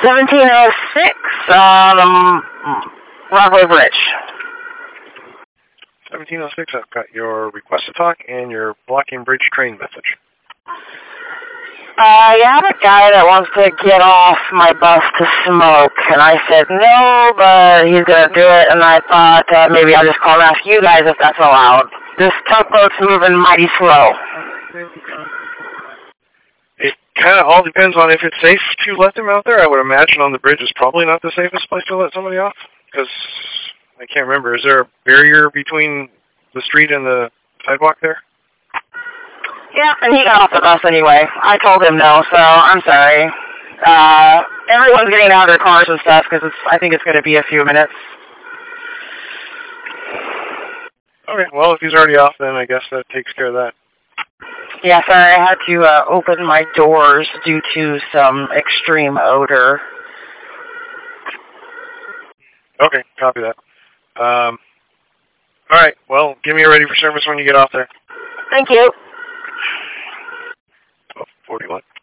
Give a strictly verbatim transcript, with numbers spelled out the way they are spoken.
seventeen oh six, um, Rockaway Bridge. seventeen oh six, I've got your request to talk and your blocking bridge train message. Uh, you have a guy that wants to get off my bus to smoke, and I said no, but he's gonna do it, and I thought uh, maybe I'll just call and ask you guys if that's allowed. This tugboat's moving mighty slow. It kind of all depends on if it's safe to let them out there. I would imagine on the bridge is probably not the safest place to let somebody off, because I can't remember. Is there a barrier between the street and the sidewalk there? Yeah, and he got off the bus anyway. I told him no, so I'm sorry. Uh, everyone's getting out of their cars and stuff because it's. I think it's going to be a few minutes. Okay, well, if he's already off, then I guess that takes care of that. Yeah, sorry, I had to uh, open my doors due to some extreme odor. Okay, copy that. Um, all right, well, give me a ready for service when you get off there. Thank you. twelve forty-one.